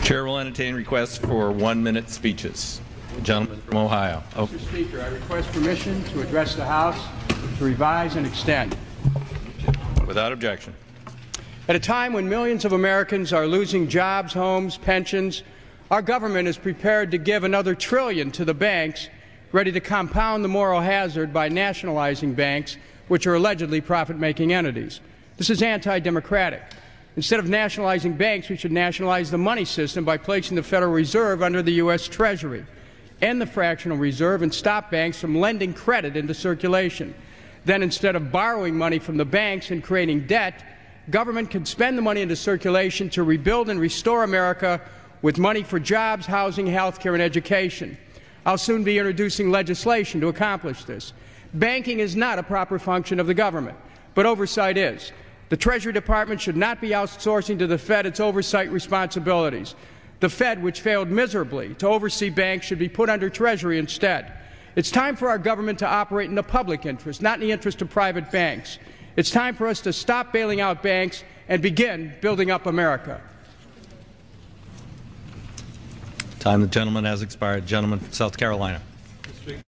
Chair will entertain requests for 1-minute speeches. The gentleman from Ohio. Mr. Speaker, I request permission to address the House to revise and extend. Without objection. At a time when millions of Americans are losing jobs, homes, pensions, our government is prepared to give another $1 trillion to the banks, ready to compound the moral hazard by nationalizing banks, which are allegedly profit-making entities. This is anti-democratic. Instead of nationalizing banks, we should nationalize the money system by placing the Federal Reserve under the U.S. Treasury, end the fractional reserve, and stop banks from lending credit into circulation. Then, instead of borrowing money from the banks and creating debt, government can spend the money into circulation to rebuild and restore America with money for jobs, housing, health care, and education. I'll soon be introducing legislation to accomplish this. Banking is not a proper function of the government, but oversight is. The Treasury Department should not be outsourcing to the Fed its oversight responsibilities. The Fed, which failed miserably to oversee banks, should be put under Treasury instead. It's time for our government to operate in the public interest, not in the interest of private banks. It's time for us to stop bailing out banks and begin building up America. Time the gentleman has expired. Gentleman from South Carolina.